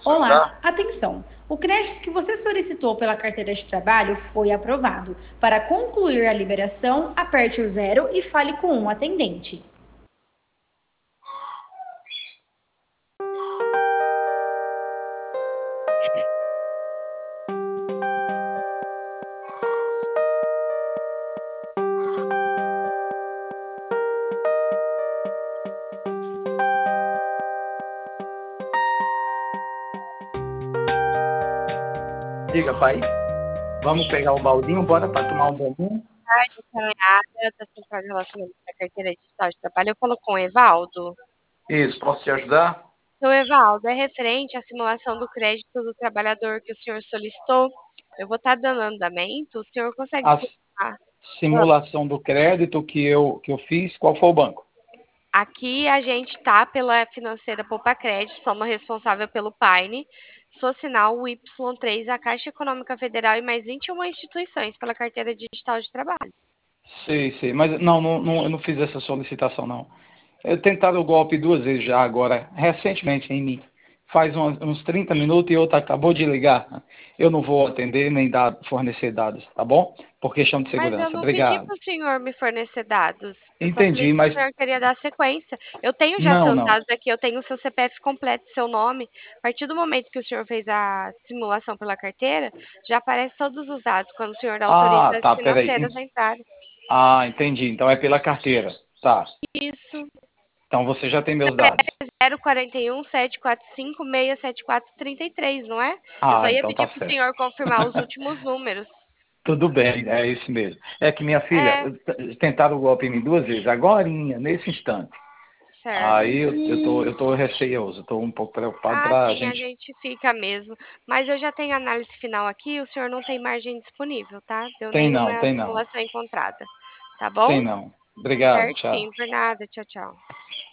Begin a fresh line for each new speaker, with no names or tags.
Posso
Olá,
ajudar?
atenção! O crédito que você solicitou pela carteira de trabalho foi aprovado. Para concluir a liberação, aperte o zero e fale com um atendente.
Diga, pai. Vamos pegar o baldinho, bora para tomar um bombom?
Tarde, caminhada da Central de Relacionamento da Carteira Digital de Trabalho. Eu falo com o Evaldo.
Isso, posso te ajudar?
Seu Evaldo, é referente à simulação do crédito do trabalhador que o senhor solicitou. Eu vou estar dando andamento. O senhor consegue
A
confirmar?
simulação do crédito que eu fiz, qual foi o banco?
Aqui a gente está pela financeira Poupa Crédito, somos responsável pelo Paine, Socinal, o Y3, a Caixa Econômica Federal e mais 21 instituições pela carteira digital de trabalho.
Sei, mas não, eu não fiz essa solicitação, não. Eu tentaram o golpe duas vezes já agora, recentemente em mim. Faz uns 30 minutos e outra acabou de ligar. Eu não vou atender nem fornecer dados, tá bom? Por questão de
Mas eu
segurança.
não pedi
Obrigado.
para o senhor me fornecer dados. Eu só falei
Entendi,
que o
mas
senhor queria dar sequência. Eu tenho já
não,
seus
não.
dados aqui, eu tenho o seu CPF completo, seu nome. A partir do momento que o senhor fez a simulação pela carteira, já aparece todos os dados quando o senhor autoriza
Ah,
as
tá, peraí.
financeiras a entrarem.
Ah, entendi. Então é pela carteira. Tá.
Isso.
Então você já tem meus dados.
041 745 67433, não é? Eu só
Ah,
ia
então
pedir
tá
para o
certo.
senhor confirmar os últimos números.
Tudo bem, é isso mesmo. É que minha filha,
É,
tentaram o golpe em mim duas vezes, agorinha, nesse instante.
certo.
Aí eu tô receioso, estou um pouco preocupado
Ah,
para a
sim, a
gente.
gente fica mesmo. Mas eu já tenho análise final aqui, o senhor não tem margem disponível, tá? Deu
Tem não,
nenhuma
tem não,
simulação encontrada. Tá bom?
tem não. Obrigado, tchau.
Certinho, por nada. Tchau, tchau.